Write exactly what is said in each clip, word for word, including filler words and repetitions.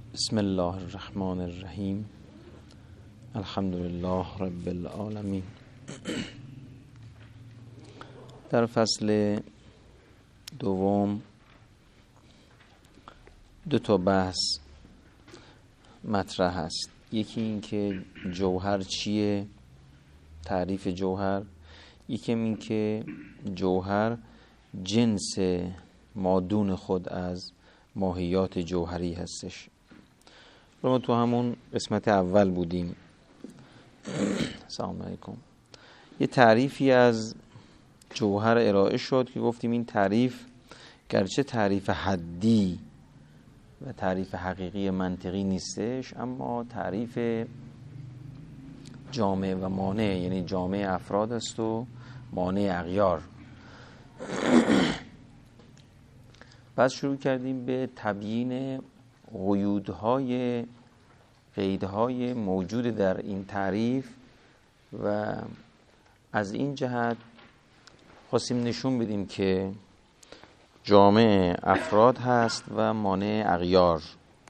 بسم الله الرحمن الرحیم. الحمد لله رب العالمین. در فصل دوم دو تا بحث مطرح است. یکی این که جوهر چیه، تعریف جوهر. یکی این که جوهر جنس مادون خود از ماهیات جوهری هستش. ما تو همون قسمت اول بودیم. سلام علیکم. یه تعریفی از جوهر ارائه شد که گفتیم این تعریف گرچه تعریف حدی و تعریف حقیقی منطقی نیستش، اما تعریف جامع و مانع، یعنی جامع افراد است و مانع اغیار. بعد شروع کردیم به تبیین قیودهای قیدهای موجود در این تعریف و از این جهت خواستیم نشون بدیم که جامع افراد هست و مانع اغیار.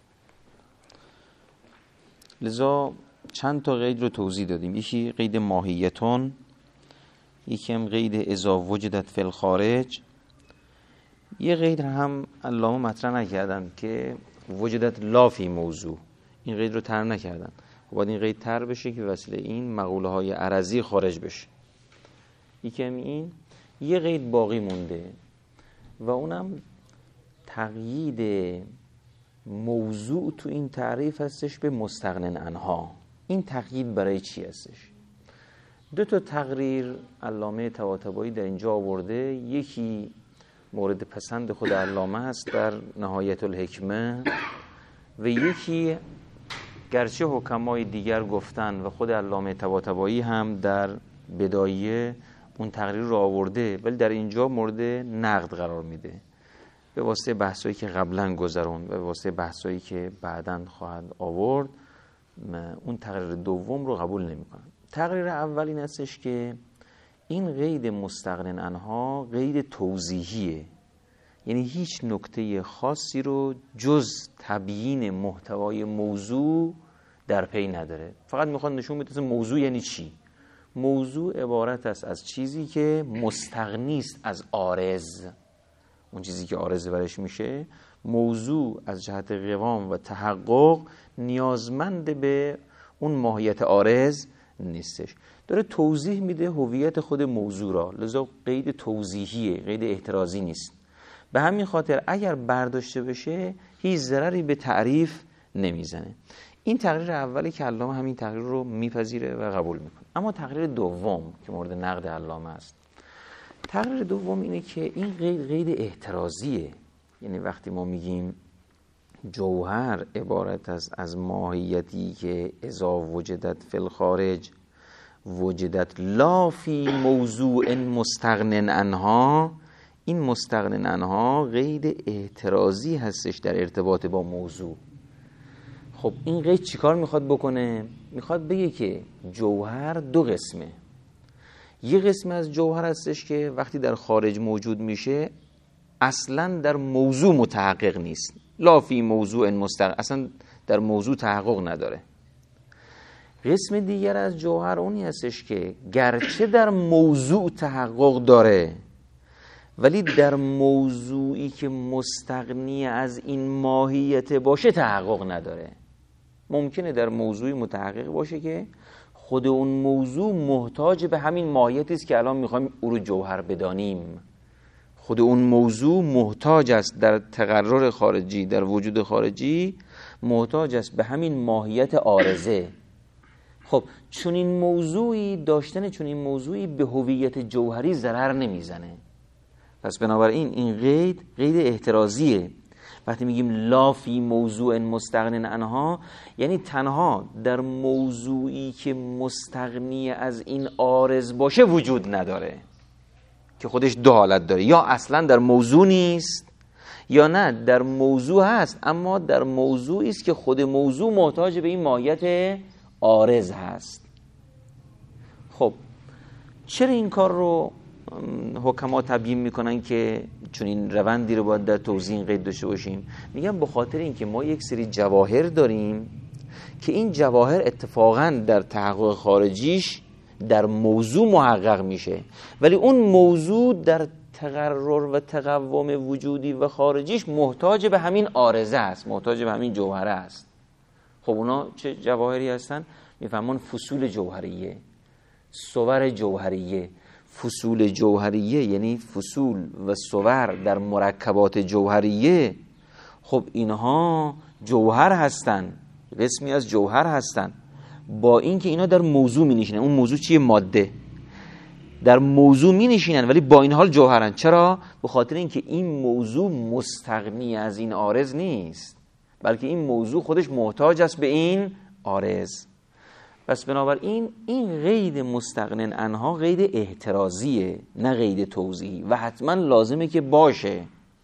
لذا چند تا قید رو توضیح دادیم. یکی قید ماهیتون، یکی هم قید اذا وجدت فی الخارج. یه قید هم علامه مطرح نکردن که وجدت لا فی موضوع. این قید رو تر نکردن. باید این قید تر بشه که وسیله این مقوله های عرضی خارج بشه. یکی هم این. یه قید باقی مونده و اونم تقیید موضوع تو این تعریف هستش به مستغنن عنها. این تقیید برای چی هستش؟ دو تا تقریر علامه طباطبایی در اینجا آورده. یکی مورد پسند خود علامه هست در نهایت الحکمه و یکی گرچه حکمای دیگر گفتن و خود علامه طباطبایی هم در بدایه اون تقریر رو آورده، ولی در اینجا مورد نقد قرار میده به واسطه بحثایی که قبلا گذرون و به واسطه بحثایی که بعداً خواهد آورد. اون تقریر دوم رو قبول نمیکنن. تقریر اول این هستش که این قید مستغنن عنها قید توضیحیه، یعنی هیچ نکته خاصی رو جز تبیین محتوای موضوع در پی نداره. فقط میخواد نشون بده موضوع یعنی چی. موضوع عبارت است از چیزی که مستغنی است از عارض. اون چیزی که عارض برش میشه، موضوع از جهت قوام و تحقق نیازمند به اون ماهیت عارض نیستش. داره توضیح میده هویت خود موضوع را، لذا قید توضیحیه، قید احترازی نیست. به همین خاطر اگر برداشته بشه هیچ ضرری به تعریف نمیزنه. این تقریر اولی که علامه همین تقریر رو میپذیره و قبول میکنه. اما تقریر دوم که مورد نقد علامه است، تقریر دوم اینه که این قید قید احترازیه. یعنی وقتی ما میگیم جوهر عبارت است از ماهیتی که اذا وجدت فی الخارج وجدت لا فی موضوع مستغنن عنها، این مستغنن عنها قید اعتراضی هستش در ارتباط با موضوع. خب این قید چیکار میخواد بکنه؟ میخواد بگه که جوهر دو قسمه. یه قسم از جوهر هستش که وقتی در خارج موجود میشه اصلا در موضوع متحقق نیست. لا فی موضوع مستغنن، اصلا در موضوع تحقق نداره. قسم دیگر از جوهر اونی هستش که گرچه در موضوع تحقق داره ولی در موضوعی که مستغنی از این ماهیت باشه تحقق نداره. ممکنه در موضوعی متحقق باشه که خود اون موضوع محتاج به همین ماهیتی است که الان میخوایم او رو جوهر بدانیم. خود اون موضوع محتاج است در تقرر خارجی، در وجود خارجی محتاج است به همین ماهیت عارضه. خب چون این موضوعی داشتن چون این موضوعی به هویت جوهری ضرر نمیزنه. پس بنابراین این قید قید احترازیه. وقتی میگیم لا فی موضوع مستغنن عنها، یعنی تنها در موضوعی که مستغنی از این عارض باشه وجود نداره، که خودش دو حالت داره. یا اصلا در موضوع نیست، یا نه در موضوع هست اما در موضوعی است که خود موضوع محتاج به این ماهیت عارض هست. خب چرا این کار رو حکما تبیین میکنن که چون این روندی رو باید در توضیح این قید داشته باشیم، میگن به خاطر اینکه ما یک سری جواهر داریم که این جواهر اتفاقا در تحقق خارجیش در موضوع محقق میشه، ولی اون موضوع در تقرر و تقوم وجودی و خارجیش محتاج به همین عارضه است، محتاج به همین جوهره است. خب اونا چه جواهری هستن؟ میفهمون فصول جوهریه، صور جوهریه. فصول جوهریه یعنی فصول و صور در مرکبات جوهریه. خب اینها جوهر هستن، قسمی از جوهر هستن، با اینکه اینا در موضوع می نشینن. اون موضوع چیه؟ ماده. در موضوع می نشینن ولی با این حال جوهرن. چرا؟ به خاطر اینکه این موضوع مستغنی از این عارض نیست، بلکه این موضوع خودش محتاج است به این عارض. پس بنابراین این قید مستغنن عنها قید احترازیه، نه قید توضیحی، و حتما لازمه که باشه.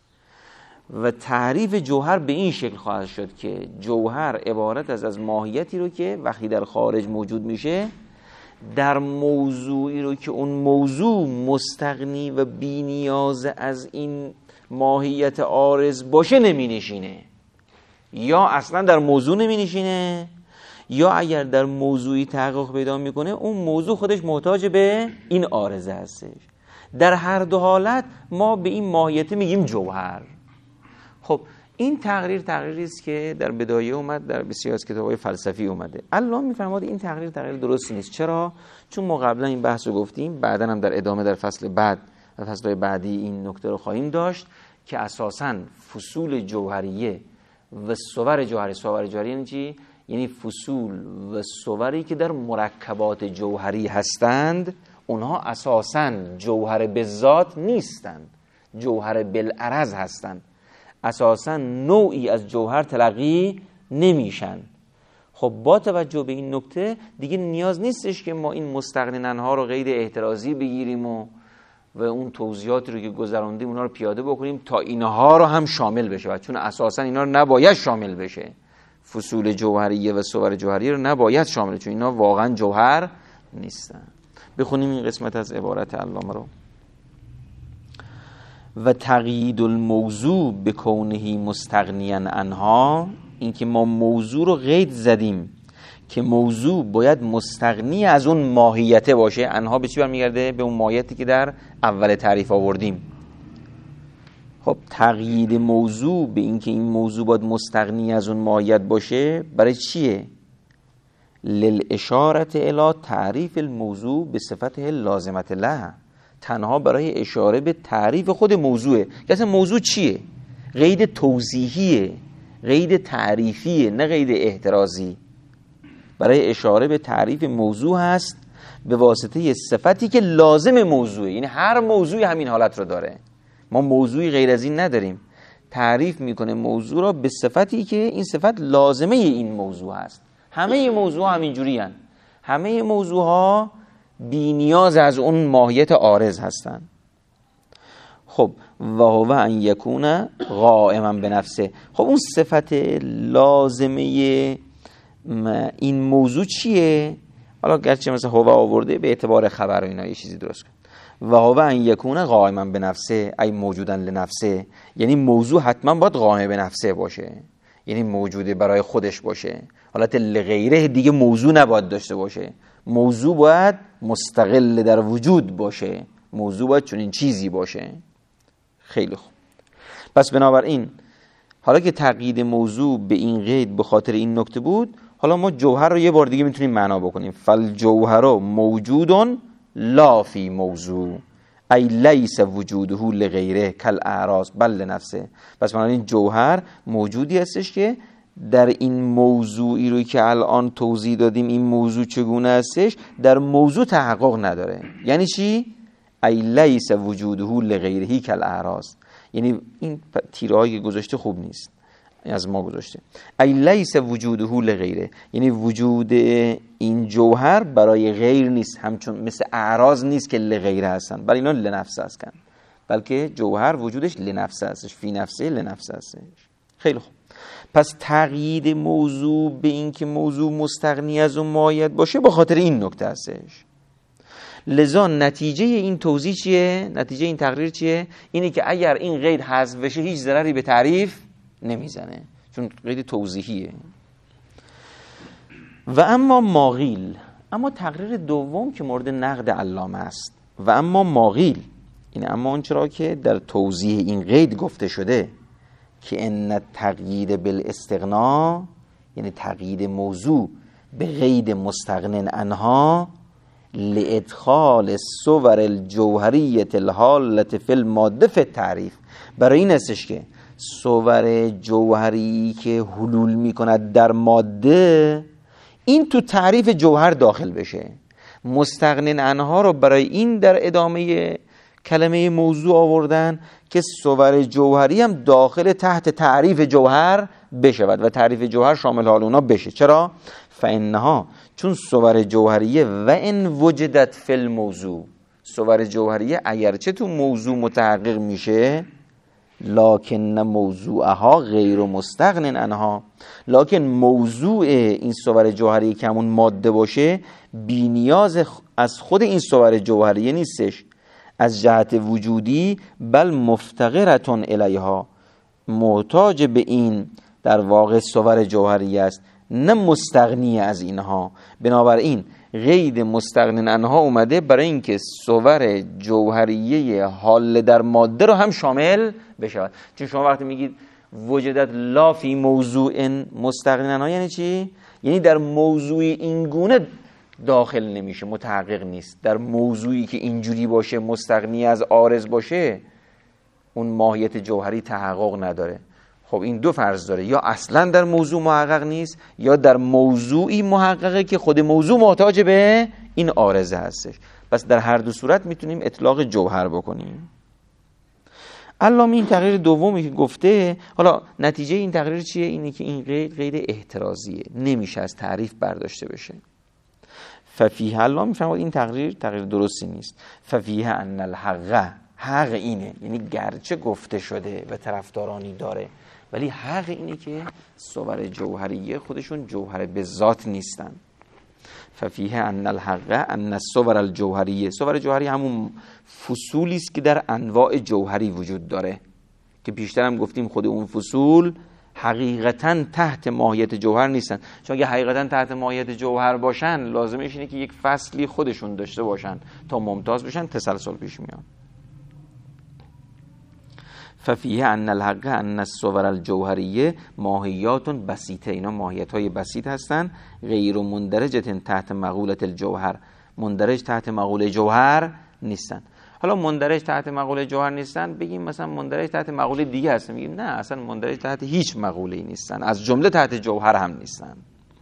و تعریف جوهر به این شکل خواهد شد که جوهر عبارت از از ماهیتی رو که وقتی در خارج موجود میشه، در موضوعی رو که اون موضوع مستغنی و بی نیاز از این ماهیت عارض باشه نمی نشینه، یا اصلا در موضوع نمی نشینه، یا اگر در موضوعی تحقق پیدا میکنه اون موضوع خودش محتاج به این عارضه هستش. در هر دو حالت ما به این ماهیت میگیم جوهر. خب این تقریر تقریری است که در بدایه اومد، در بسیاری از کتاب‌های فلسفی اومده. الله میفرماد این تقریر تقریر درستی نیست. چرا؟ چون ما قبلا این بحث رو گفتیم، بعدا هم در ادامه در فصل بعد و فصل‌های بعدی این نکته رو خواهیم داشت که اساساً فصول جوهریه و صور جوهری، صور جوهری یعنی چی؟ یعنی فصول و صوری که در مرکبات جوهری هستند، اونها اساساً جوهر به ذات نیستند، جوهر بالعرض هستند، اساساً نوعی از جوهر تلقی نمیشن. خب با توجه به این نکته دیگه نیاز نیستش که ما این مستغنننها رو قید احترازی بگیریم و و اون توضیحاتی رو که گذراندیم اونا رو پیاده بکنیم تا اینها رو هم شامل بشه، و چون اساساً اینا رو نباید شامل بشه. فصول جوهریه و صور جوهریه رو نباید شامل، چون اینا واقعا جوهر نیستن. بخونیم این قسمت از عبارت علامه رو. و تقیید الموضوع به کونه مستغنیا عنها، این که ما موضوع رو قید زدیم که موضوع باید مستغنی از اون ماهیته باشه. عنها به چی برمیگرده؟ به اون ماهیتی که در اول تعریف آوردیم. خب تقیید موضوع به این که این موضوع باید مستغنی از اون ماهیت باشه برای چیه؟ للاشارت الی تعریف الموضوع به صفته لازمت له، تنها برای اشاره به تعریف خود موضوعه. که اصلا موضوع چیه؟ قید توضیحیه، قید تعریفیه، نه قید احترازی. برای اشاره به تعریف موضوع هست به واسطه صفتی که لازم موضوعه. یعنی هر موضوعی همین حالت رو داره، ما موضوعی غیر از این نداریم. تعریف میکنه موضوع را به صفتی که این صفت لازمه این موضوع هست. همه موضوع همینجوری هن. همه موضوع ها بی نیاز از اون ماهیت عارض هستن. خب و هو ان یکون قائما بنفسه. خب اون صفت لازمه این موضوع چیه؟ حالا گرچه مثلا هو آورده به اعتبار خبر و اینا یه چیزی درست کن. و هو ان یکون قائما بنفسه ای موجودا لنفسه، یعنی موضوع حتما باید قائم به نفسه باشه، یعنی موجوده برای خودش باشه. حالت لغیره دیگه موضوع نباید داشته باشه. موضوع باید مستقل در وجود باشه، موضوع باید چنین چیزی باشه. خیلی خوب. پس بنابراین حالا که تقیید موضوع به این قید به خاطر این نکته بود، حالا ما جوهر رو یه بار دیگه میتونیم معنا بکنیم. فالجوهر موجود لا فی موضوع ای لیس وجوده لغیره کالاعراض بل لنفسه. پس بنابراین جوهر موجودی هستش که در این موضوعی رو که الان توضیح دادیم، این موضوع چگونه هستش، در موضوع تحقق نداره. یعنی چی؟ ای لیس وجوده لغیره کالاعراض. یعنی این تیرهایی که گذاشته خوب نیست، از ما گذاشته. ای لیس وجوده لغیره، یعنی وجود این جوهر برای غیر نیست، همچون مثل اعراض نیست که لغیره هستن، بل اینا لنفسه هستن، بلکه جوهر وجودش لنفسه هستش، فی نفسه لنفسه هستش. خیلی خوب. پس تقیید موضوع به این که موضوع مستغنی از اون ماهیت باشه به خاطر این نکته هستش. لذا نتیجه این توضیح چیه؟ نتیجه این تقریر چیه؟ اینه که اگر این قید حذف بشه هیچ ضرری به تعریف نمیزنه، چون قید توضیحیه. و اما ماغیل، اما تقریر دوم که مورد نقد علامه است، و اما ماغیل، این اما اون چرا که در توضیح این قید گفته شده که ان تقیید بالاستغنا، یعنی تقیید موضوع به قید مستغن عنها لادخال الصور الجوهریه الحاله فی الماده فی التعریف، برای این استش که صور جوهری که حلول میکند در ماده این تو تعریف جوهر داخل بشه. مستغن عنها رو برای این در ادامه کلمه موضوع آوردن که صور جوهری هم داخل تحت تعریف جوهر بشود و تعریف جوهر شامل حال اونا بشه. چرا؟ فانها، چون صور جوهریه و ان وجدت فی الموضوع، صور جوهریه اگرچه تو موضوع متحقق میشه، لکن موضوعها غیر مستغن عنها، لکن موضوع این صور جوهری که همون ماده باشه بی نیاز از خود این صور جوهریه نیستش از جهت وجودی، بل مفتقرتون الیها، محتاج به این در واقع صور جوهری است، نه مستغنی از اینها. بنابراین قید مستغنی عنها اومده برای اینکه صور جوهریه حال در ماده رو هم شامل بشود. چون شما وقتی میگید وجدت لا فی موضوع مستغنی عنها یعنی چی؟ یعنی در موضوع این گونه داخل نمیشه، متحقق نیست. در موضوعی که اینجوری باشه، مستغنی از عارض باشه، اون ماهیت جوهری تحقق نداره. خب این دو فرض داره، یا اصلا در موضوع محقق نیست، یا در موضوعی محققه که خود موضوع محتاج به این عارضه هستش. پس در هر دو صورت میتونیم اطلاق جوهر بکنیم. علامه این تقریر دومی که گفته، حالا نتیجه این تقریر چیه؟ اینه که این قید قید احترازیه، نمیشه از تعریف برداشته بشه. ففیه، علامه میفرماید این تقریر تقریر درستی نیست. ففیه ان الحق، حق اینه، یعنی گرچه گفته شده و طرفدارانی داره، ولی حق اینه که صور جوهریه خودشون جوهر به ذات نیستن. ففیه ان الحق ان الصور الجوهریه، صور جوهری همون فصولی است که در انواع جوهری وجود داره که بیشتر هم گفتیم خود اون فصول حقیقتا تحت ماهیت جوهر نیستن. چون اگه حقیقتا تحت ماهیت جوهر باشن لازمش اینه که یک فصلی خودشون داشته باشن تا ممتاز بشن، تسلسل پیش میاد. ففیه ان الحق ان الصور الجوهریه ماهیات بسیطه، اینا ماهیت های بسیط هستن، غیر مندرجه تحت مقولت الجوهر، مندرج تحت مقوله جوهر نیستن. حالا مندرج تحت مقوله جوهر نیستن، بگیم مثلا مندرج تحت مقوله دیگه هستن، میگیم نه اصلا مندرج تحت هیچ مقوله‌ای نیستن، از جمله تحت جوهر هم نیستن.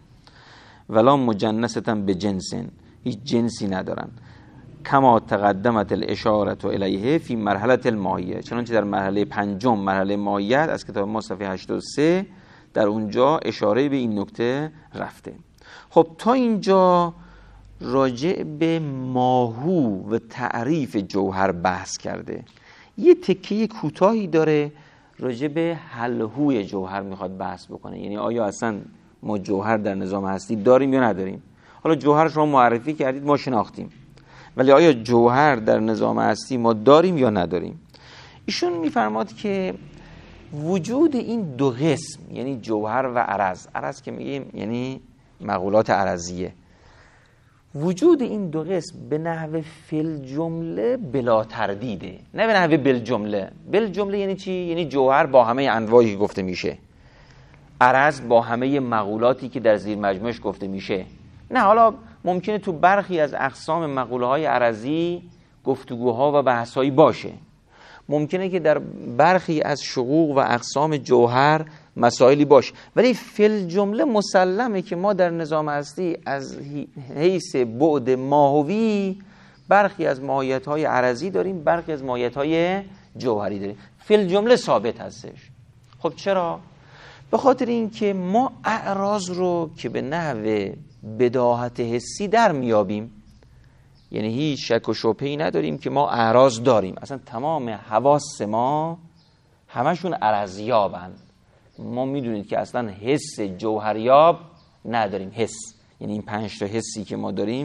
ولا مجنستن به جنسن، هیچ جنسی ندارن. کما تقدمت الاشاره الیه فی مرحله الماهیه، چنانچه در مرحله پنجم، مرحله ماهیت از کتاب ما صفحه هشتاد و سه، در اونجا اشاره به این نکته رفته. خب تا اینجا راجع به ماهو و تعریف جوهر بحث کرده. یه تکه کوتاهی داره راجع به حلهوی جوهر میخواد بحث بکنه، یعنی آیا اصلا ما جوهر در نظام هستی داریم یا نداریم. حالا جوهر شما معرفی کردید، ما شناختیم، ولی آیا جوهر در نظام هستی ما داریم یا نداریم؟ ایشون میفرماد که وجود این دو قسم، یعنی جوهر و عرض، عرض که میگیم یعنی مقولات عرضیه، وجود این دو قسم به نحو فل جمله بلا تردیده، نه به نحو بل جمله. بل جمله یعنی چی؟ یعنی جوهر با همه انواعی که گفته میشه، عرض با همه مقولاتی که در زیر مجموعش گفته میشه. نه، حالا ممکنه تو برخی از اقسام مقوله های عرضی گفتگوها و بحثایی باشه، ممکنه که در برخی از شقوق و اقسام جوهر مسائلی باشه، ولی فل جمله مسلمه که ما در نظام هستی از حیث بعد ماهوی برخی از ماهیت‌های عرضی داریم، برخی از ماهیت‌های جوهری داریم. فل جمله ثابت هستش. خب چرا؟ به خاطر اینکه ما اعراض رو که به نحو بداهت حسی در میابیم، یعنی هیچ شک و شبهه‌ای نداریم که ما اعراض داریم، اصلا تمام حواس ما همشون عرضیابن. ما میدونید که اصلا حس جوهریاب نداریم. حس یعنی این پنج تا حسی که ما داریم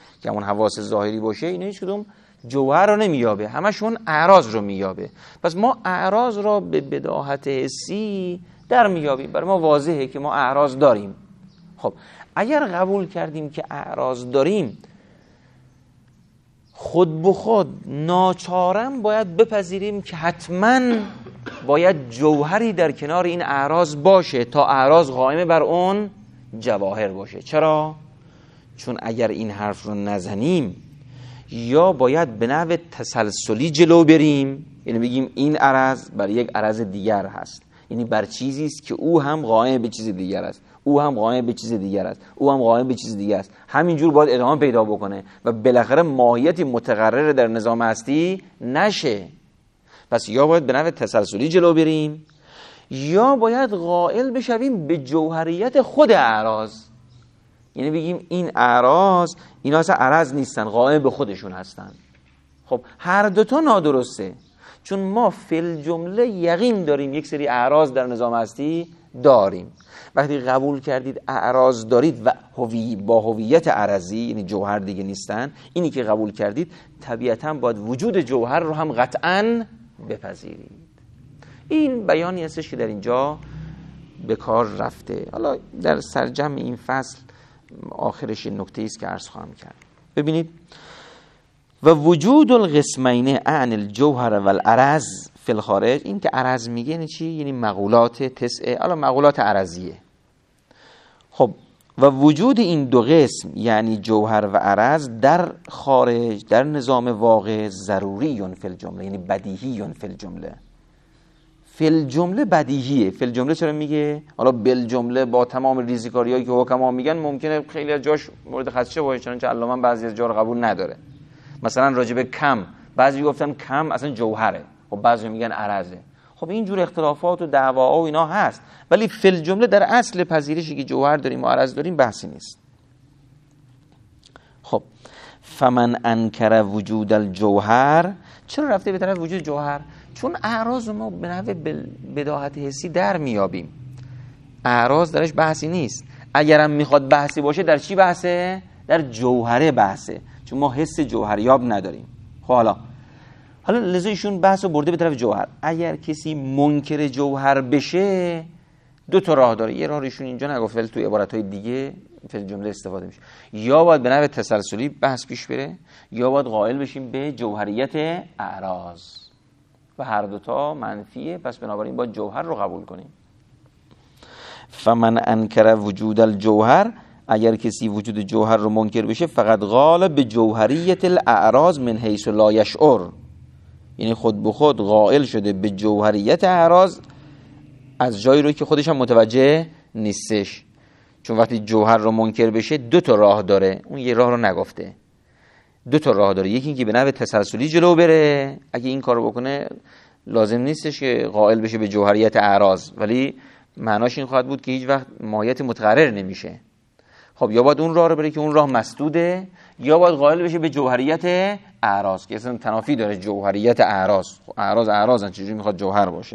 که همون حواس ظاهری باشه، اینا هیچ کدوم جوهر رو نمییابه، همشون اعراض رو مییابه. پس ما اعراض را به بداهت حسی در مییابیم، برای ما واضحه که ما اعراض داریم. خب اگر قبول کردیم که اعراض داریم، خود به خود ناچارن باید بپذیریم که حتما باید جوهری در کنار این اعراض باشه تا اعراض قائم بر اون جواهر باشه. چرا؟ چون اگر این حرف رو نزنیم، یا باید به نحو تسلسلی جلو بریم، یعنی بگیم این عرض بر یک عرض دیگر هست، یعنی بر چیزی است که او هم قائم به چیز دیگر است، او هم قائم به چیز دیگر است، او هم قائم به چیز دیگر است، همینجور باید ادامه پیدا بکنه و بالاخره ماهیتی متقرر در نظام هستی نشه. پس یا باید به نحو تسلسلی جلو بریم، یا باید قائل بشویم به جوهریت خود اعراض، یعنی بگیم این اعراض اینا اصلا عرض نیستن، قائم به خودشون هستن. خب هر دوتا نادرسته، چون ما فی الجمله یقین داریم یک سری اعراض در نظام هستی داریم. وقتی قبول کردید اعراض دارید و هوی با هویت عرضی، یعنی جوهر دیگه نیستن، اینی که قبول کردید طبیعتاً باید وجود جوهر رو هم قطعاً بپذیرید. این بیانی هستش که در اینجا به کار رفته. حالا در سرجم این فصل آخرش نکته است که عرض خواهم کرد. ببینید، و وجود القسمین عن الجوهر و العرض فی الخارج، این که عرض میگه یعنی چی؟ یعنی مقولات تسعه، حالا مقولات عرضیه. خب و وجود این دو قسم یعنی جوهر و عرض در خارج در نظام واقع ضروری فی الجمله، یعنی بدیهی فی الجمله. فی الجمله بدیهیه. فی الجمله چرا میگه؟ حالا بالجمله با تمام ریزکاریایی که حکما میگن ممکنه خیلی از جاش مورد خدشه باشه، چون علامه بعضی از جا رو قبول نداره. مثلا راجب کم، بعضی گفتن کم اصلا جوهره، خب بعضی میگن عرضه. خب اینجور اختلافات و دعواها و اینا هست، ولی فی الجمله در اصل پذیرشی که جوهر داریم و عرض داریم بحثی نیست. خب فمن انکر وجود الجوهر، چرا رفته به طرف وجود جوهر؟ چون اعراض ما به نحو بداهت حسی در میابیم، اعراض درش بحثی نیست. اگرم میخواد بحثی باشه در چی بحثه؟ در جوهره بحثه، چون ما حس جوهریاب نداریم. خب حالا حالا لذا ایشون بحث رو برده به طرف جوهر. اگر کسی منکر جوهر بشه دو تا راه داره. یه راه ایشون اینجا نگفت ولی توی عبارت‌های دیگه فی جمله استفاده میشه. یا باید به نحو تسلسلی بحث پیش بره، یا باید قائل بشیم به جوهریت اعراض و هر دوتا منفیه. پس بنابراین باید جوهر رو قبول کنیم. فمن انکر وجود الجوهر، اگر کسی وجود جوهر رو منکر بشه، فقط قال به جوهریت الاعراض من حیث لا یشعر، یعنی خود به خود قائل شده به جوهریت اعراض از جایی رو که خودش هم متوجه نیستش. چون وقتی جوهر رو منکر بشه دو تا راه داره، اون یه راه رو نگفته، دو تا راه داره. یکی اینکه به نحو تسلسلی جلو بره، اگه این کارو بکنه لازم نیستش که قائل بشه به جوهریت اعراض، ولی معناش این خواهد بود که هیچ وقت ماهیت متقرر نمیشه. خب یا باید اون راه رو بره که اون راه مسدوده، یا باید قائل بشه به جوهریت اعراض که اصلا تنافی داره جوهریت اعراض. اعراض اعراضن، چجوری میخواد جوهر باشه؟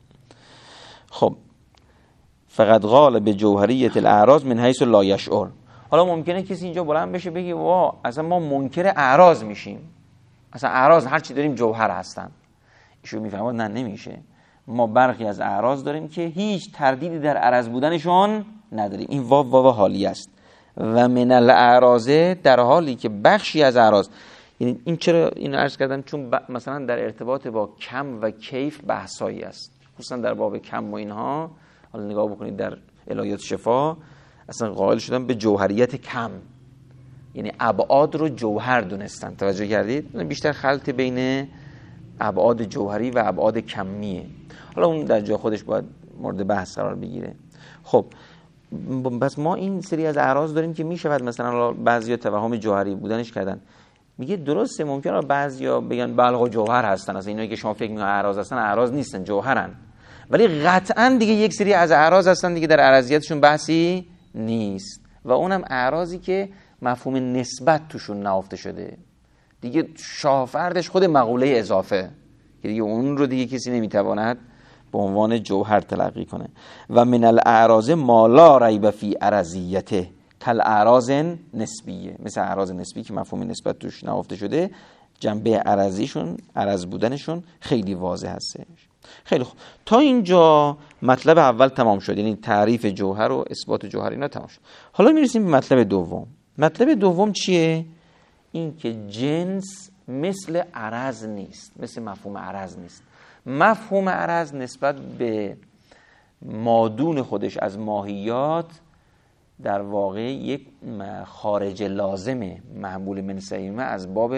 خب فقط قال به جوهریت الاعراض من حیث لا یشعر. حالا ممکنه کسی اینجا بلند بشه بگه وا اصلا ما منکر اعراض میشیم، اصلا اعراض هر چی داریم جوهر هستن. ایشون میفهمه نه نمیشه. ما برخی از اعراض داریم که هیچ تردیدی در عرض بودنشون نداریم. این واو واو حالی است. و من الاعراض، در حالی که بخشی از اعراض، یعنی این چرا اینو عرض کردم؟ چون مثلا در ارتباط با کم و کیف بحثایی است، خصوصا در باب کم و اینها. حالا نگاه بکنید در الهیات شفا اصلا قائل شدن به جوهریت کم، یعنی ابعاد رو جوهر دونستن. توجه کردید؟ بیشتر خلط بین ابعاد جوهری و ابعاد کمیه. حالا اون در جا خودش باید مورد بحث قرار بگیره. خب پس ما این سری از اعراض داریم که میشود مثلا بعضیا توهم جوهری بودنش کردن. میگه درسته ممکنه بعضیا بگن بلغ جوهر هستن، اصلا اینایی که شما فکر میکنید اعراض هستن اعراض نیستن، جوهرن. ولی قطعا دیگه یک سری از اعراض هستن دیگه در عرضیاتشون بحثی نیست، و اونم اعراضی که مفهوم نسبت توشون نهفته شده دیگه. شاهفردش خود مقوله اضافه که دیگه اون رو دیگه کسی نمیتواند به عنوان جوهر تلقی کنه. و من الاعراض ما لا ریب فی عرضیته کل اعراض نسبیه، مثل اعراض نسبی که مفهوم نسبت توش نهفته شده، جنبه عرضیشون، عرض بودنشون خیلی واضح هستش. خیلی خوب، تا اینجا مطلب اول تمام شد، یعنی تعریف جوهر و اثبات جوهر اینا تمام شد. حالا میرسیم به مطلب دوم. مطلب دوم چیه؟ این که جنس مثل عرض نیست، مثل مفهوم عرض نیست. مفهوم عرض نسبت به مادون خودش از ماهیات در واقع یک خارج لازمه، محمول من سیمه، از باب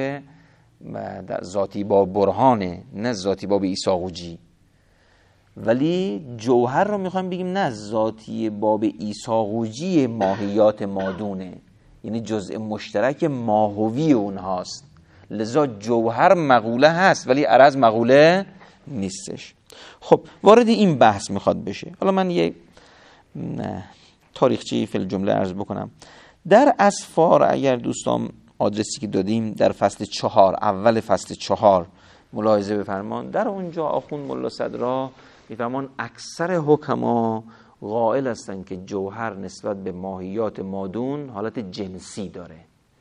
ذاتی باب برهانه، نه ذاتی باب ایساقوجی. ولی جوهر رو میخوایم بگیم نه، ذاتی باب ایساقوجی ماهیات مادونه، یعنی جزء مشترک ماهوی اونهاست. لذا جوهر مقوله هست ولی عرض مقوله نیستش. خب وارد این بحث میخواد بشه. حالا من یه تاریخچه‌ای فی الجمله عرض بکنم. در اسفار اگر دوستان آدرسی که دادیم در فصل چهار، اول فصل چهار ملاحظه بفرمان، در اونجا آخوند ملا صدرا میفرمان اکثر حکما قائل هستن که جوهر نسبت به ماهیات مادون حالت جنسی داره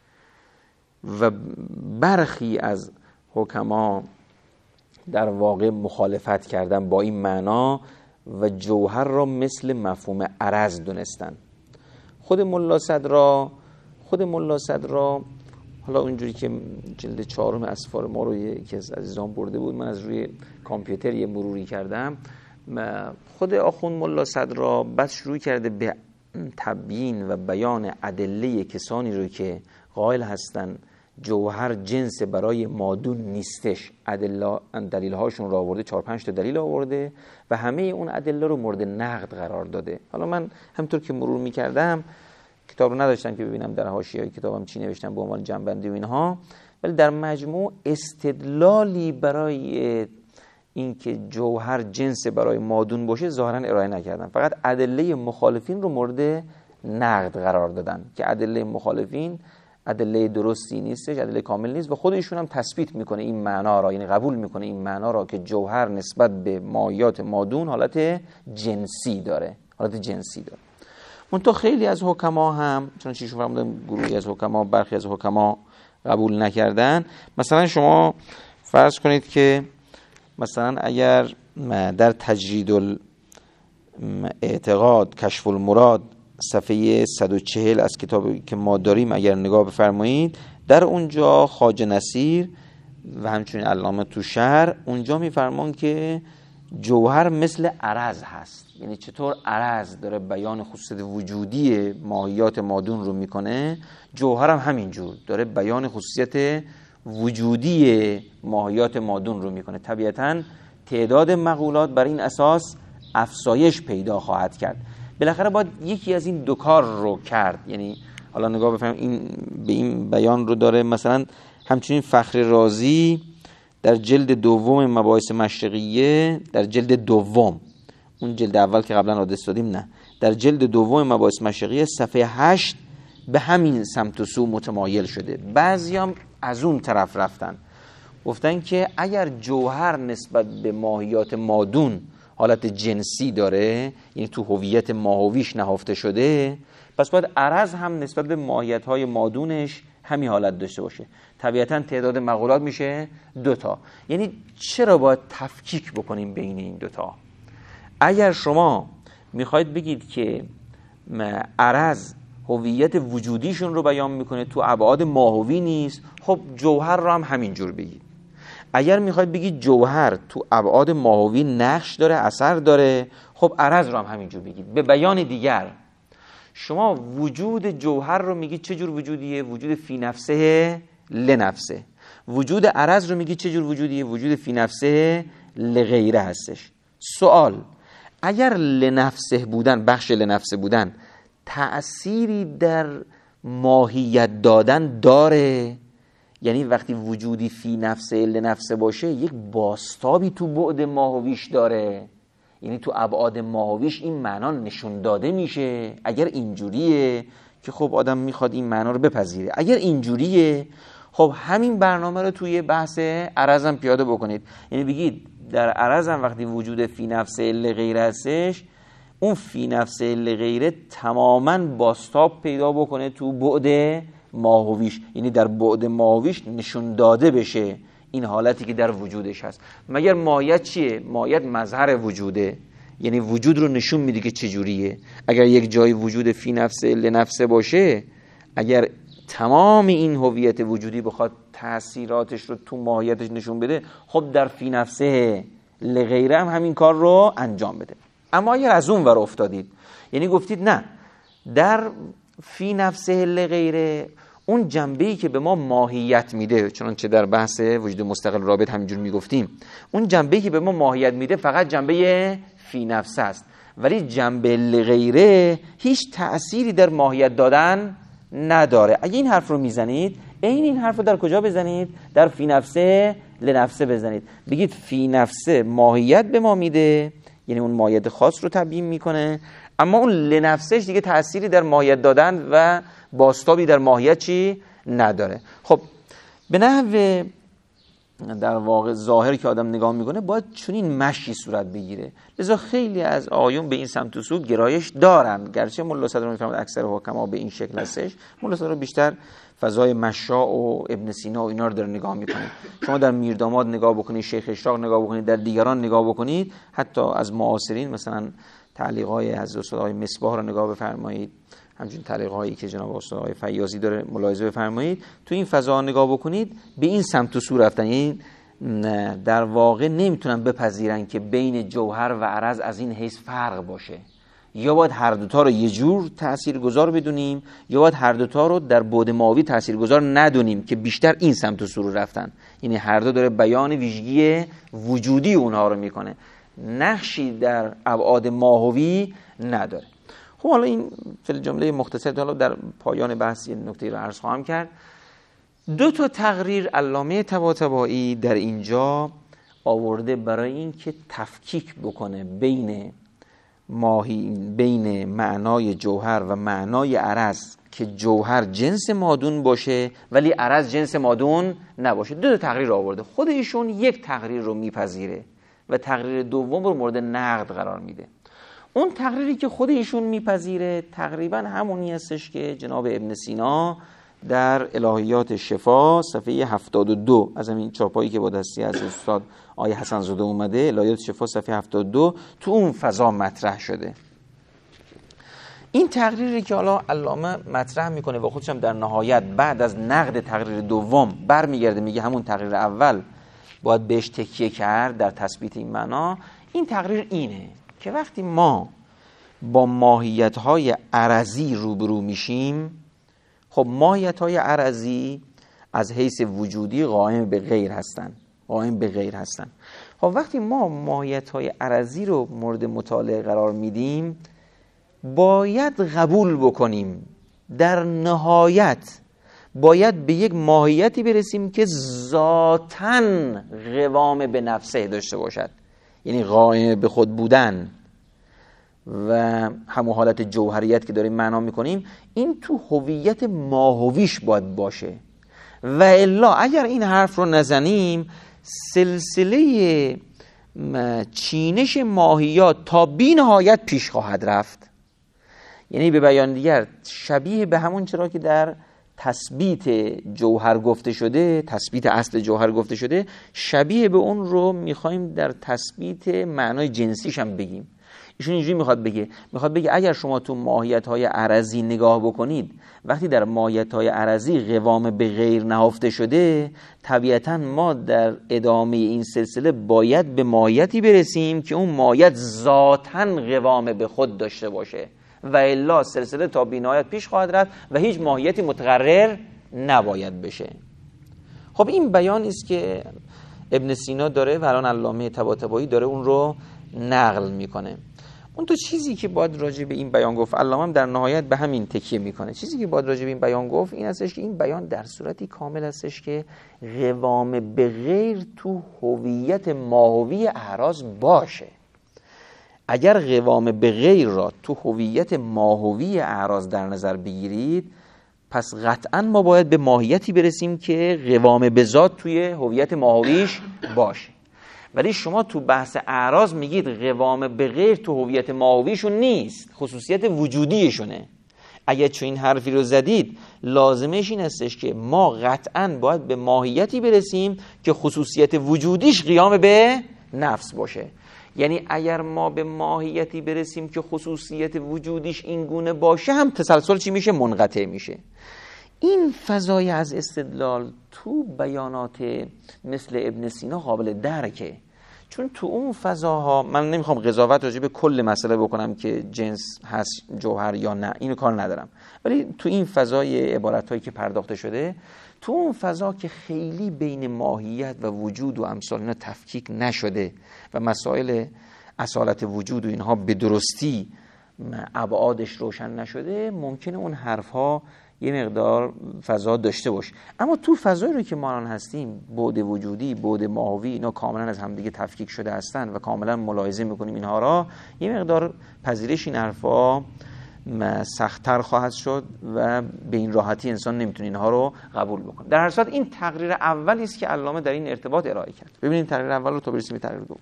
و برخی از حکما در واقع مخالفت کردن با این معنا و جوهر را مثل مفهوم عرض دونستن. خود ملا صدرا خود ملا صدرا حالا اونجوری که جلد چهارم اسفار ما رو یکی از عزیزان برده بود، من از روی کامپیوتر یه مروری کردم. خود آخوند ملا صدرا بس شروع کرده به تبیین و بیان ادله کسانی رو که قائل هستن جوهر جنس برای مادون نیستش، ادله دلیل هاشون رو آورده، چهار پنج تا دلیل آورده و همه اون ادله رو مورد نقد قرار داده. حالا من همطور که مرور می‌کردم، کتاب رو نداشتم که ببینم در حاشیه کتابم چی نوشتم به عنوان جنبندی و اینها، ولی در مجموع استدلالی برای اینکه جوهر جنس برای مادون باشه ظاهرا ارائه نکردن، فقط ادله مخالفین رو مورد نقد قرار دادن که ادله مخالفین ادله درستی نیستش، ادله کامل نیست و خود ایشون هم تثبیت میکنه این معنا را، یعنی قبول میکنه این معنا را که جوهر نسبت به مایات مادون حالت جنسی داره، حالت جنسی داره. منتها خیلی از حکما هم، چون چیشون فرمودن گروهی از حکما، برخی از حکما قبول نکردن. مثلا شما فرض کنید که مثلا اگر در تجرید الاعتقاد کشف المراد صفحه صد و چهل از کتابی که ما داریم اگر نگاه بفرمایید، در اونجا خواجه نصیر و همچنین علامه توشهر اونجا میفرمان که جوهر مثل عرض هست. یعنی چطور عرض داره بیان خصوصیت وجودی ماهیات مادون رو میکنه، جوهر هم همینجور داره بیان خصوصیت وجودی ماهیات مادون رو میکنه. طبیعتاً تعداد مقولات بر این اساس افزایش پیدا خواهد کرد. بالاخره باید یکی از این دو کار رو کرد. یعنی حالا نگاه بفرمایید، این به این بیان رو داره مثلا همچنین فخر رازی در جلد دوم مباحث مشرقیه، در جلد دوم، اون جلد اول که قبلا آدرس دادیم نه، در جلد دوم مباحث مشرقیه صفحه هشت به همین سمت و سو متمایل شده. بعضیام از اون طرف رفتن، گفتن که اگر جوهر نسبت به ماهیات مادون حالت جنسی داره، یعنی تو هویت ماهویش نهفته شده، پس باید عرض هم نسبت به ماهیت‌های مادونش همین حالت داشته باشه. طبیعتاً تعداد مقولات میشه دوتا. یعنی چرا باید تفکیک بکنیم بین این دوتا؟ اگر شما میخواید بگید که عرض هویت وجودیشون رو بیان میکنه، تو ابعاد ماهوی نیست، خب جوهر رو هم همینجور بگید. اگر میخواید بگید جوهر تو ابعاد ماهوی نقش داره، اثر داره، خب عرض رو هم همینجور بگید. به بیان دیگر، شما وجود جوهر رو میگید چه جور وجودیه؟ وجود فی نفسه لنفسه. وجود عرض رو میگید چه جور وجودیه؟ وجود فی نفسه لغیره هستش. سوال، اگر لنفسه بودن، بخش لنفسه بودن تأثیری در ماهیت دادن داره؟ یعنی وقتی وجودی فی نفسه لنفسه باشه یک بازتابی تو بعد ماهویش داره، یعنی تو ابعاد ماهویش این معنا نشون داده میشه. اگر اینجوریه که خب آدم میخواد این معنا رو بپذیره. اگر اینجوریه خب همین برنامه رو توی بحث عرض هم پیاده بکنید. یعنی بگید در عرض هم وقتی وجود فی نفسه لغیر هستش، اون فی نفسه لغیره تماما بازتاب پیدا بکنه تو بعد ماهویش، یعنی در بعد ماهویش نشون داده بشه این حالتی که در وجودش هست. مگر ماهیت چیه؟ ماهیت مظهر وجوده، یعنی وجود رو نشون میده که چجوریه. اگر یک جای وجود فی نفسه لنفسه باشه، اگر تمام این هویت وجودی بخواد تأثیراتش رو تو ماهیتش نشون بده، خب در فی نفسه لغیره هم همین کار رو انجام بده. اما اگر از اون ور افتادید، یعنی گفتید نه، در فی نفسه لغیره اون جنبه‌ای که به ما ماهیت میده، چنانچه در بحث وجود مستقل رابط همینجور میگفتیم، اون جنبه‌ای که به ما ماهیت میده فقط جنبه فی نفسه است، ولی جنبه لغیره هیچ تأثیری در ماهیت دادن نداره. اگه این حرف رو میزنید، این این حرف رو در کجا بزنید؟ در فی نفسه لنفسه بزنید. بگید فی نفسه ماهیت به ما میده، یعنی اون ماهیت خاص رو تبیین میکنه، اما اون لنفسش دیگه تأثیری در ماهیت دادن و بازتابی در ماهیت چی نداره. خب به نحو در واقع ظاهر که آدم نگاه میکنه باید چنین مشی صورت بگیره. لذا خیلی از آیون به این سمت و سو گرایش دارن، گرچه مولا صدر میفرماد اکثر حکما به این شکل هستش. مولا صدر بیشتر فضای مشا و ابن سینا و اینا رو داره نگاه میکنه. شما در میرداماد نگاه بکنید، شیخ اشراق نگاه بکنید، در دیگران نگاه بکنید، حتی از معاصرین مثلا تعلیق‌های از استادای مصباح رو نگاه بفرمایید، همچنین تعلیق‌هایی که جناب استاد فیاضی داره ملاحظه بفرمایید، تو این فضا نگاه بکنید، به این سمت و سو رفتن. یعنی در واقع نمیتونن بپذیرن که بین جوهر و عرض از این حیث فرق باشه. یا باید هر دوتا رو یه جور تاثیرگذار بدونیم، یا باید هر دوتا رو در بعد ماهوی تاثیرگذار ندونیم، که بیشتر این سمت و سو رو رفتن. یعنی هر دو داره بیان ویژگی وجودی اونها رو میکنه، نقشی در ابعاد ماهوی نداره. خب حالا این فل جمله مختصر، حالا در پایان بحث یه نکته رو عرض خواهم کرد. دو تا تقریر علامه طباطبایی در اینجا آورده برای این که تفکیک بکنه بین ماهی بین معنای جوهر و معنای عرض، که جوهر جنس مادون باشه ولی عرض جنس مادون نباشه. دو تا تقریر آورده. خود ایشون یک تقریر رو میپذیره و تقریر دوم رو مورد نقد قرار میده. اون تقریری که خود ایشون میپذیره تقریبا همونی هستش که جناب ابن سینا در الهیات شفا صفحه هفتاد و دو از همین چاپایی که با دستی از استاد آقای حسن زاده اومده، الهیات شفا صفحه هفتاد و دو، تو اون فضا مطرح شده. این تقریری که حالا علامه مطرح میکنه و خودش هم در نهایت بعد از نقد تقریر دوم برمیگرده میگه همون تقریر اول باید بهش تکیه کرد در تثبیت این معنا. این تقریر اینه که وقتی ما با ماهیت‌های عرضی روبرو میشیم، خب ماهیت‌های عرضی از حیث وجودی قائم به غیر هستن، قائم به غیر هستن. خب وقتی ما ماهیت‌های عرضی رو مورد مطالعه قرار میدیم، باید قبول بکنیم در نهایت باید به یک ماهیتی برسیم که ذاتاً قوام به نفسه داشته باشد، یعنی قائم به خود بودن و همون حالت جوهریت که داریم معنا میکنیم، این تو هویت ماهویش باید باشه. و الا اگر این حرف رو نزنیم، سلسله چینش ماهیات تا بی نهایت پیش خواهد رفت. یعنی به بیان دیگر شبیه به همون چرا که در تثبیت جوهر گفته شده، تثبیت اصل جوهر گفته شده، شبیه به اون رو میخوایم در تثبیت معنای جنسیش هم بگیم. ایشون اینجوری میخواد بگه میخواد بگه اگر شما تو ماهیت‌های عرضی نگاه بکنید، وقتی در ماهیت‌های عرضی قوام به غیر نهفته شده، طبیعتاً ما در ادامه این سلسله باید به ماهیتی برسیم که اون ماهیت ذاتاً قوام به خود داشته باشه، و الا سلسله تا بی‌نهایت پیش خواهد رفت و هیچ ماهیتی متقرر نباید بشه. خب این بیانی است که ابن سینا داره و الان علامه طباطبایی داره اون رو نقل میکنه. اون تو چیزی که باید راجع به این بیان گفت، علامه هم در نهایت به همین تکیه میکنه. چیزی که باید راجع به این بیان گفت این هستش که این بیان در صورتی کامل هستش که قوام به غیر تو هویت ماهوی اعراض باشه. اگر قوام به غیر را تو هویت ماهوی اعراض در نظر بگیرید، پس قطعا ما باید به ماهیتی برسیم که قوام به ذات توی هویت ماهویش باشه. ولی شما تو بحث اعراض میگید قوام به غیر تو هویت ماهویشون نیست، خصوصیت وجودیشونه. اگه چون این حرفی رو زدید لازمش این هستش که ما قطعاً باید به ماهیتی برسیم که خصوصیت وجودیش قیام به نفس باشه. یعنی اگر ما به ماهیتی برسیم که خصوصیت وجودیش این گونه باشه، هم تسلسل چی میشه؟ منقطع میشه. این فضای از استدلال تو بیانات مثل ابن سینا قابل درکه، چون تو اون فضاها من نمیخوام قضاوت راجع به کل مسئله بکنم که جنس هست جوهر یا نه، اینو کار ندارم، ولی تو این فضای عبارتایی که پرداخته شده، تو اون فضا که خیلی بین ماهیت و وجود و امثال اینا تفکیک نشده و مسائل اصالت وجود و اینها به درستی ابعادش روشن نشده، ممکنه اون حرفها یه مقدار فضا داشته باشه. اما تو فضایی رو که ما الان هستیم، بعد وجودی، بعد ماهوی، اینا کاملا از همدیگه تفکیک شده هستن و کاملا ملاحظه میکنیم اینها را، یه مقدار پذیرش این حرفا سخت‌تر خواهد شد و به این راحتی انسان نمیتونه اینها رو قبول بکنه. در هر صورت این تقریر اولی است که علامه در این ارتباط ارائه کرد. ببینید تقریر اول رو تا برسیم به تقریر دوم.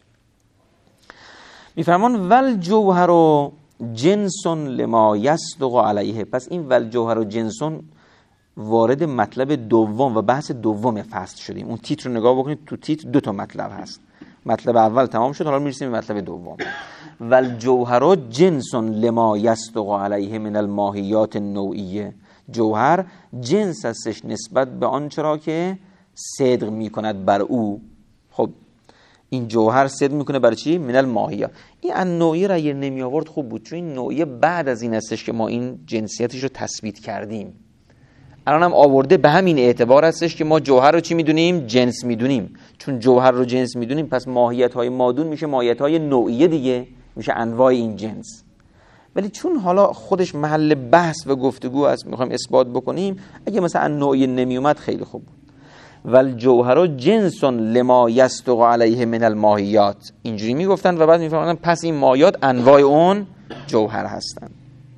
میفرمان ول جوهر و جنسون لما یصدق علیه. پس این ول جوهر و جنسون وارد مطلب دوم و بحث دوم فصل شدیم. اون تیتر رو نگاه بکنید، تو تیتر دو تا مطلب هست. مطلب اول تمام شد، حالا میرسیم به مطلب دوم. ول جوهر جنسون لما یصدق علیه من الماهیات النوعیه. جوهر جنس هستش نسبت به آن چرا که صدق میکند بر او. خب این جوهر صدق میکنه برای چی؟ من الماهیات. این النوعیه را اگر نمی آورد خوب بود، چون این نوعیه بعد از این هستش که ما این جنسیتش رو تثبیت کردیم. الان هم آورده به همین اعتبار هستش که ما جوهر رو چی میدونیم؟ جنس میدونیم. چون جوهر رو جنس میدونیم، پس ماهیت های مادون میشه ماهیت های نوعیه دیگه، میشه انواع این جنس. ولی چون حالا خودش محل بحث و گفتگو است، میخوایم اثبات بکنیم، اگه مثلا نوعیه نمی اومد خیلی خوب بود. ول جوهر جنس لما یصدق علیه من الماهیات، اینجوری میگفتن و بعد میفهمن پس این ماهیات انواع اون جوهر هستن.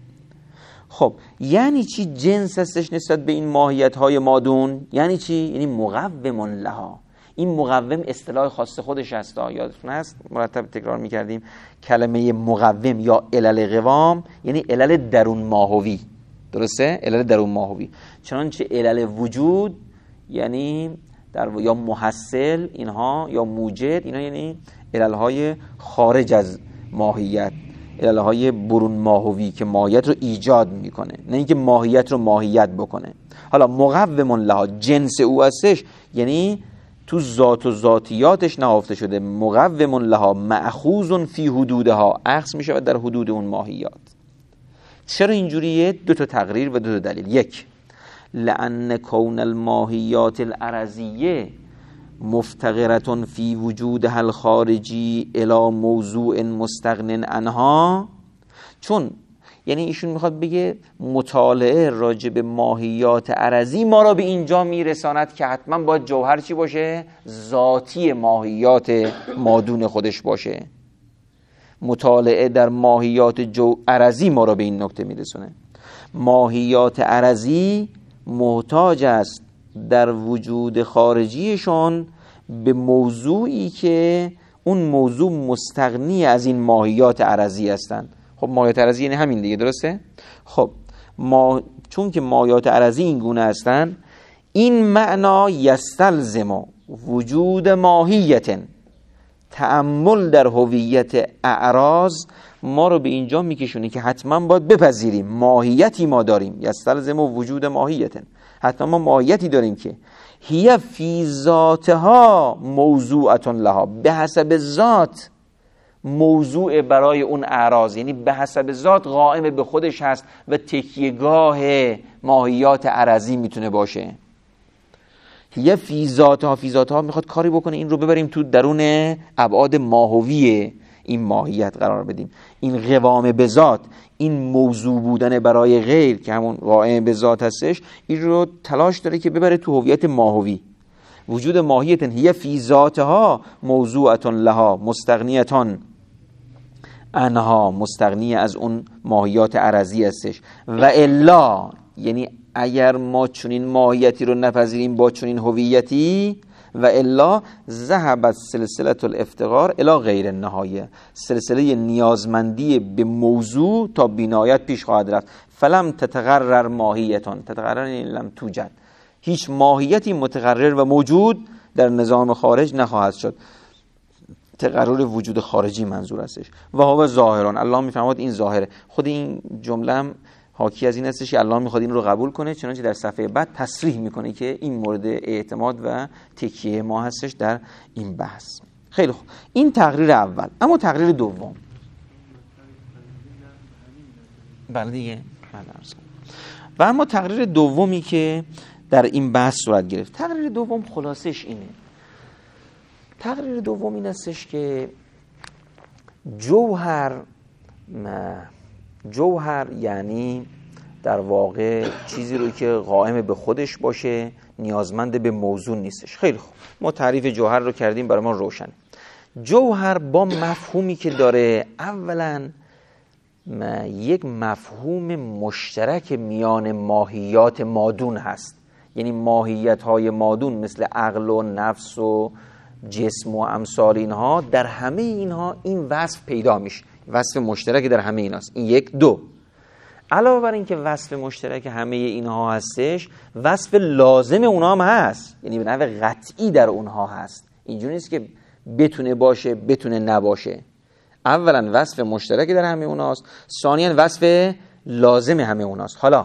خب یعنی چی جنس هستش نسبت به این ماهیت های مادون؟ یعنی چی؟ یعنی مقوم لها. این مقوم اصطلاح خاص خودش هست، یادتون هست مرتب تکرار میکردیم کلمه مقوم یا علل قوام یعنی علل درون ماهوی. درسته؟ علل درون ماهوی. چنانچه علل وجود یعنی در یا محصل اینها یا موجد، اینا یعنی عللهای خارج از ماهیت، عللهای برون ماهوی که ماهیت رو ایجاد میکنه، نه اینکه ماهیت رو ماهیت بکنه. حالا مقوم لها جنس او هستش، یعنی تو ذات و ذاتیاتش نهفته شده. مقوم لها مأخوذ فی حدودها، اخذ میشه در حدود اون ماهیات. چرا اینجوریه؟ دو تا تقریر و دو تا دلیل. یک، لأن کون الماهیات الارضیه مفتقرة فی وجودها الخارجی الی موضوع مستغن عنها. چون یعنی ایشون میخواد بگه مطالعه راجع به ماهیات ارضی ما را به اینجا میرساند که حتما باید جوهر چی باشه؟ ذاتی ماهیات مادون خودش باشه. مطالعه در ماهیات جو ارضی ما را به این نکته میرسونه. ماهیات ارضی محتاج است در وجود خارجیشون به موضوعی که اون موضوع مستغنی از این ماهیات ارضی هستند. خب ماهیات ارضی یعنی همین دیگه، درسته؟ خب ما چون که ماهیات ارضی این گونه هستند، این معنا یستلزم وجود ماهیت تأمل در هویت اعراض ما رو به اینجا میکشونه که حتما باید بپذیریم ماهیتی ما داریم. یستلزم وجود ماهیت، حتما ما ماهیتی داریم که هی فی ذاتها موضوعتون لها، به حسب ذات موضوع برای اون اعراض، یعنی به حسب ذات قائم به خودش هست و تکیهگاه ماهیات ارضی میتونه باشه. یه فی ذاتها، فی ذاتها میخواد کاری بکنه این رو ببریم تو درون ابعاد ماهوی این ماهیت قرار بدیم. این قوام به ذات، این موضوع بودن برای غیر که همون قائم به ذات هستش، این رو تلاش داره که ببره تو هویت ماهوی. وجود ماهیت هی فی ذاتها موضوعتون لها مستغنیتون انها، مستغنی از اون ماهیات ارضی هستش. و الا، یعنی اگر ما چنین ماهیتی رو نپذیریم با چنین هویتی، و الا ذهبت سلسله الافتقار الی غیر النهایه، سلسله نیازمندی به موضوع تا بینایت پیش خواهد رفت. فلم تتقرر ماهیتان، تتقرر این لم توجد، هیچ ماهیتی متقرر و موجود در نظام خارج نخواهد شد. تقرر وجود خارجی منظور هستش. و هو ظاهران، الله میفرماد این ظاهره. خود این جمله حاکی از این هستش که الله میخواد این رو قبول کنه، چنانچه در صفحه بعد تصریح میکنه که این مورد اعتماد و تکیه ما هستش در این بحث. خیلی خوب، این تقریر اول. اما تقریر دوم، بله دیگه، و اما تقریر دومی که در این بحث صورت گرفت، تقریر دوم خلاصش اینه. تقریر دوم این هستش که جوهر جوهر یعنی در واقع چیزی رو که قائم به خودش باشه، نیازمند به موضوع نیستش. خیلی خوب، ما تعریف جوهر رو کردیم، برای ما روشنه. جوهر با مفهومی که داره، اولا یک مفهوم مشترک میان ماهیات مادون هست. یعنی ماهیت های مادون مثل عقل و نفس و جسم و امثال اینها، در همه اینها این وصف پیدا میشه، وصف مشترک در همه ایناست. این یک. دو، علاوه بر این که وصف مشترک همه اینها هستش، وصف لازم اونها هم هست، یعنی به نحو قطعی در اونها هست. اینجوری نیست که بتونه باشه بتونه نباشه. اولا وصف مشترک در همه اونهاست، ثانیا وصف لازم همه اونهاست. حالا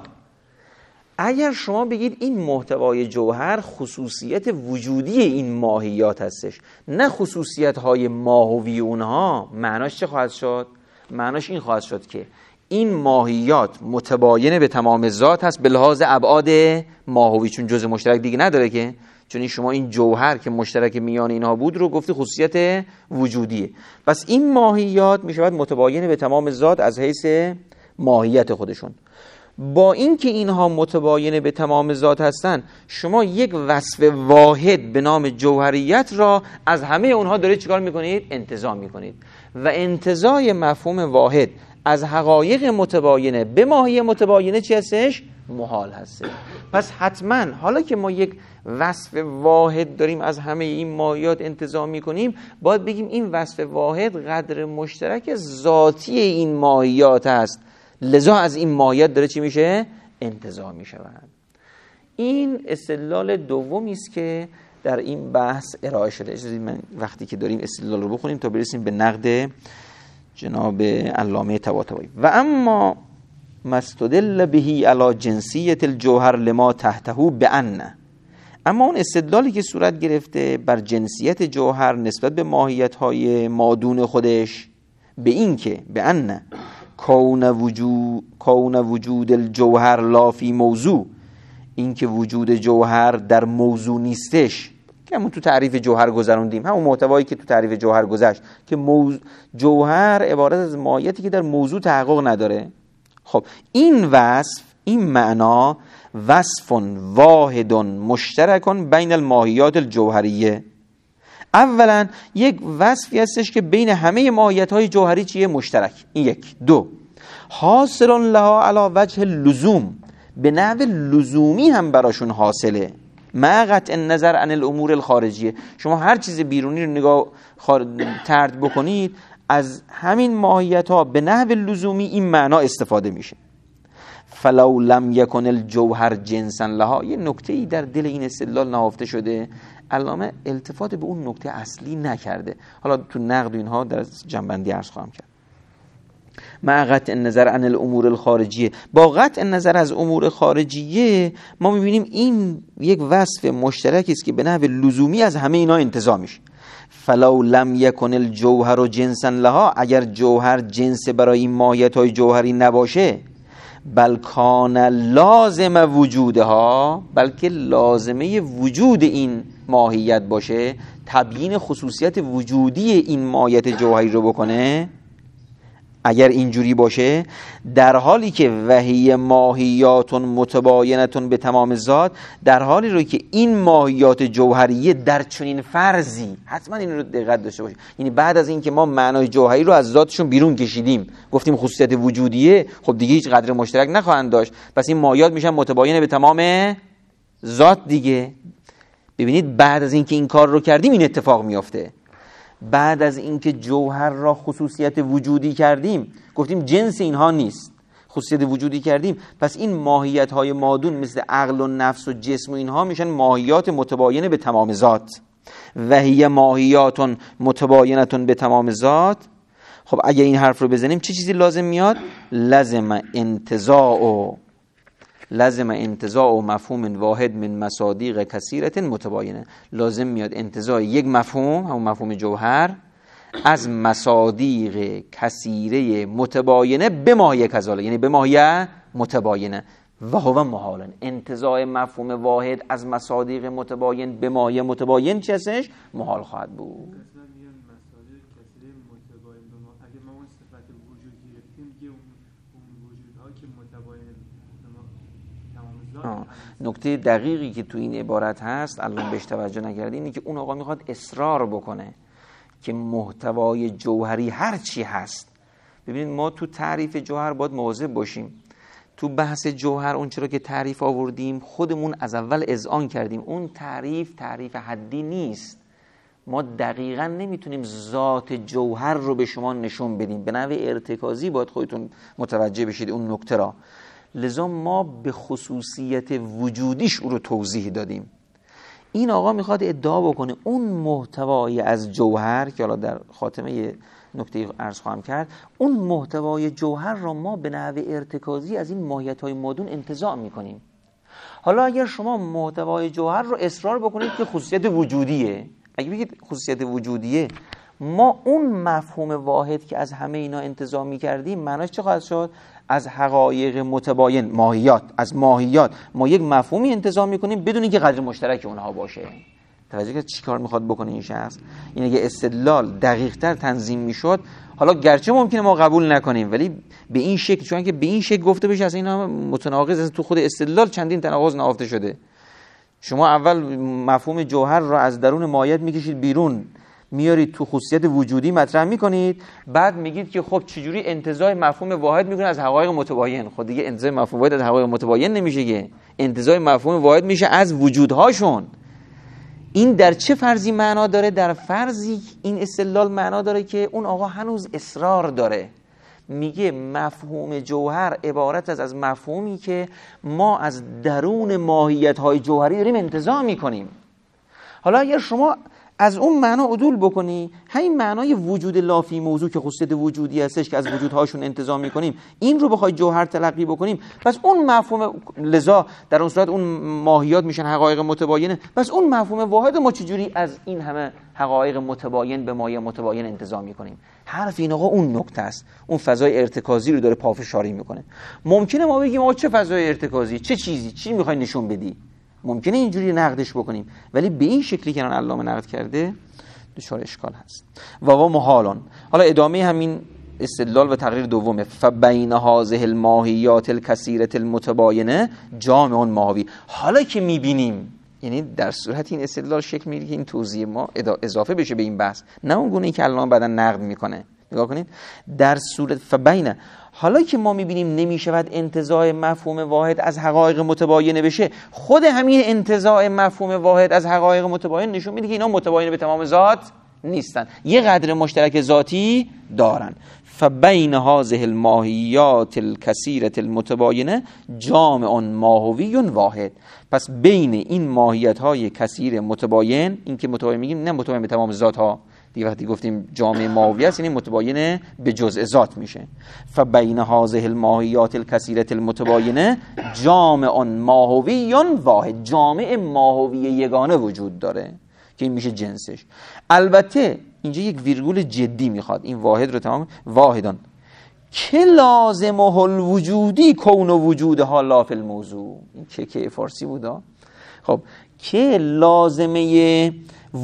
اگر شما بگید این محتوای جوهر خصوصیت وجودی این ماهیات هستش، نه خصوصیت های ماهوی اونها، معناش چه خواهد شد؟ معناش این خواهد شد که این ماهیات متباینه به تمام ذات هست به لحاظ ابعاد ماهوی، چون جزء مشترک دیگه نداره که، چون شما این جوهر که مشترک میان اینها بود رو گفتی خصوصیت وجودیه. پس این ماهیات میشود متباینه به تمام ذات از حیث ماهیت خودشون. با اینکه اینها متباینه به تمام ذات هستن، شما یک وصف واحد به نام جوهریت را از همه اونها دارید چیکار میکنید؟ انتزاع میکنید. و انتزاع مفهوم واحد از حقایق متباینه به ماهی متباینه چی هستش؟ محال هستش. پس حتما حالا که ما یک وصف واحد داریم از همه این ماهیات انتزاع میکنیم، باید بگیم این وصف واحد قدر مشترک ذاتی این ماهیات هست، لذا از این ماهیت داره چی میشه؟ انتزاع میشود. این استدلال دومی است که در این بحث ارائه شده. اجازه من وقتی که داریم استدلال رو بخونیم تا برسیم به نقد جناب علامه طباطبایی. و اما مستدل بهی علی جنسیت الجوهر لما تحته بأن، اما اون استدلالی که صورت گرفته بر جنسیت جوهر نسبت به ماهیت‌های مادون خودش، به این که بأن کون وجود کون وجود الجوهر لا فی موضوع، این که وجود جوهر در موضوع نیستش، که همون تو تعریف جوهر گذروندیم، همون محتوایی که تو تعریف جوهر گذشت که موضوع جوهر عبارت از ماهیتی که در موضوع تحقق نداره. خب این وصف، این معنا وصف واحد مشترک بین الماهیات الجوهریه، اولا یک وصفی هستش که بین همه ماهیت‌های جوهری چیه؟ مشترک. این یک. دو، حاصل لها علی وجه اللزوم، به نحو لزومی هم براشون حاصله، مع قطع النظر عن الامور الخارجیه. شما هر چیز بیرونی رو نگاه خار... طرد بکنید، از همین ماهیت‌ها به نحو لزومی این معنا استفاده میشه. فلو لم یکن الجوهر جنسا لها، یه نکته‌ای در دل این استدلال نهفته شده، علامه التفات به اون نکته اصلی نکرده. حالا تو نقد اینها در جنبندی عرض خواهم کرد. مع قطع النظر عن الامور الخارجیه، با قطع النظر از امور خارجیه ما میبینیم این یک وصف مشترکی است که به نحو لزومی از همه اینا انتزاع میشه. فلو لم یکن الجوهر جنسا لها، اگر جوهر جنس برای این ماهیت‌های جوهری نباشه، بل کان لازم وجودها، بلکه لازمه وجود این ماهیت باشه، تبیین خصوصیت وجودی این ماهیت جوهری رو بکنه، اگر اینجوری باشه، در حالی که وهی ماهیات متباینتون به تمام ذات، در حالی رو که این ماهیات جوهریه در چنین فرضی، حتما این رو دقت داشته باشید، یعنی بعد از این که ما معنای جوهری رو از ذاتشون بیرون کشیدیم، گفتیم خصوصیت وجودیه، خب دیگه هیچ قدر مشترک نخواهند داشت، پس این ماهیات میشن متباین به تمام ذات دیگه. ببینید بعد از اینکه این کار رو کردیم این اتفاق میافته. بعد از اینکه جوهر را خصوصیت وجودی کردیم، گفتیم جنس اینها نیست، خصوصیت وجودی کردیم، پس این ماهیت های مادون مثل عقل و نفس و جسم و اینها میشن ماهیات متباینه به تمام ذات. و هی ماهیات متباینه به تمام ذات. خب اگه این حرف رو بزنیم چه چیزی لازم میاد؟ لازم انتزاع و لازم انتزاع و مفهوم واحد من مصادیق کثیرت متباینه. لازم میاد انتزاع یک مفهوم، همون مفهوم جوهر، از مصادیق کثیره متباینه به ماهیه کذالک، یعنی به ماهیه متباینه. و هو محال. انتزاع مفهوم واحد از مصادیق متباین به ماهیه متباین چه هستش؟ محال خواهد بود. نکته دقیقی که تو این عبارت هست الان بهش توجه نکردین، اینه که اون آقا میخواد اصرار بکنه که محتوای جوهری هر چی هست. ببینید ما تو تعریف جوهر باید مواظب باشیم. تو بحث جوهر اون چرا که تعریف آوردیم خودمون از اول اذعان کردیم اون تعریف تعریف حدی نیست. ما دقیقاً نمیتونیم ذات جوهر رو به شما نشون بدیم، به نحو ارتکازی باید خودتون متوجه بشید اون نکته را. لذا ما به خصوصیت وجودیش او رو توضیح دادیم. این آقا میخواد ادعا بکنه اون محتوای از جوهر که حالا در خاتمه نکته عرض خواهم کرد، اون محتوای جوهر را ما به نحو ارتکازی از این ماهیت‌های مادون انتزاع میکنیم. حالا اگر شما محتوای جوهر رو اصرار بکنید که خصوصیت وجودیه، اگه بگید خصوصیت وجودیه، ما اون مفهوم واحد که از همه اینا انتزاع میکردیم معناش چه خواهد شد؟ از حقایق متباین، ماهیات، از ماهیات ما یک مفهومی انتزاع میکنیم بدون اینکه قدر مشترک اونها باشه. توجه که چی کار میخواد بکنه این شخص؟ این اگه استدلال دقیق تر تنظیم میشد، حالا گرچه ممکنه ما قبول نکنیم ولی به این شکل، چون که به این شکل گفته بشه اصلا اینا متناقض، از تو خود استدلال چندین تناقض نهفته شده. شما اول مفهوم جوهر را از درون ماهیت میکشید بیرون، میارید تو خصوصیت وجودی مطرح میکنید، بعد میگید که خب چجوری انتزاع مفهوم واحد میکنه از حقایق متباین. خب دیگه انتزاع مفهوم واحد از حقایق متباین نمیشه، که انتزاع مفهوم واحد میشه از وجودهاشون. این در چه فرضی معنا داره؟ در فرضی این استدلال معنا داره که اون آقا هنوز اصرار داره، میگه مفهوم جوهر عبارت از از مفهومی که ما از درون ماهیت‌های جوهری داریم انتزاع میکنیم. حالا اگر شما از اون معنا عدول بکنی، همین معنای وجود لافی موضوع که خصوصیت وجودی هستش که از وجودهاشون انتزاع میکنیم، این رو بخوای جوهر تلقی بکنیم، پس اون مفهوم، لذا در اون صورت اون ماهیات میشن حقایق متباینه، پس اون مفهوم واحد ما چجوری از این همه حقایق متباین به مایه متباین انتزاع میکنیم؟ حرف این آقا اون نکته است، اون فضای ارتکازی رو داره پافشاری میکنه. ممکنه ما بگیم آقا چه فضای ارتکازی، چه چیزی، چی میخوای نشون بدی؟ ممکنه اینجوری نقدش بکنیم، ولی به این شکلی که الان علامه نقد کرده دچار اشکال هست. و و محالان. حالا ادامه همین استدلال و تقریر دومه، فبین هذه الماهیات الکثیره المتباینه جامع ماهوی. حالا که میبینیم، یعنی در صورت این استدلال شکل میگیره که این توضیح ما اضافه بشه به این بحث، نه اون گونه‌ای که الان بعداً نقد میکنه. نگاه کنید، در صورت فبین، حالا که ما میبینیم نمیشود انتزاع مفهوم واحد از حقایق متباینه بشه، خود همین انتزاع مفهوم واحد از حقایق متباین نشون میده که اینا متباینه به تمام ذات نیستن، یه قدر مشترک ذاتی دارن. فبین هذه الماهیات الکثیره المتباینه جامع ماهوی واحد. پس بین این ماهیت های کثیر متباین، این که متباین میگیم نه متباین به تمام ذات ها دیگه، وقتی گفتیم جامع ماهوی است یعنی متباین به جزء ذات میشه. فبین هذه الماهیات الکثیره المتباینه جامع ماهوی واحد، جامع ماهوی یگانه وجود داره که این میشه جنسش. البته اینجا یک ویرگول جدی میخواد، این واحد رو تمام واحدان که لازمه الوجودی کون و وجودها لا فی الموضوع. این که که فارسی بودا. خب که لازمه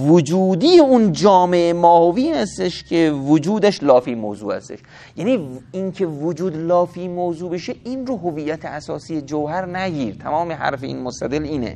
وجودی اون جامعه ماهوی هستش که وجودش لافی موضوع هستش، یعنی این که وجود لافی موضوع بشه این رو هویت اساسی جوهر نگیر. تمام حرف این مستدل اینه،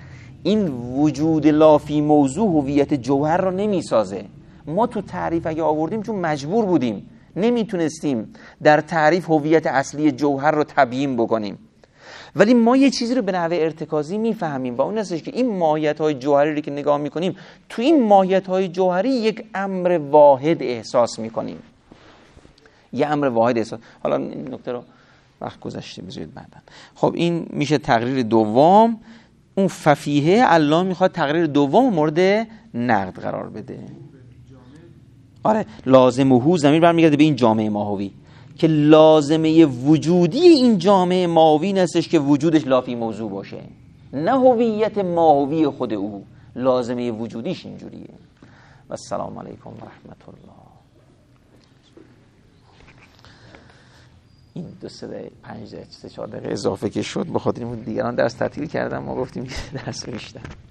این وجود لافی موضوع هویت جوهر رو نمیسازه. ما تو تعریف اگه آوردیم چون مجبور بودیم، نمیتونستیم در تعریف هویت اصلی جوهر رو تبیین بکنیم. ولی ما یه چیزی رو به نحوه ارتکازی میفهمیم و اون هستش که این ماهیت‌های جوهری رو که نگاه میکنیم تو این ماهیت‌های جوهری یک امر واحد احساس میکنیم. یه امر واحد احساس. حالا این نکته رو وقت گذشته بذارید بعداً. خب این میشه تقریر دوم. اون ففیه الله میخواد تقریر دوم مورد نقد قرار بده. آره لازم و هو ضمیر برمیگرده به این جامعه ماهوی که لازمه وجودی این جامعه ماهوی هستش که وجودش لافی موضوع باشه، نه هویت ماهوی خود او. لازمه وجودیش اینجوریه. و السلام علیکم و رحمت الله. این دو سه دقیقه پنج دقیقه سه چهار دقیقه اضافه که شد به خاطر اینکه دیگران درس تعطیل کردن ما گفتیم درس بیشتر.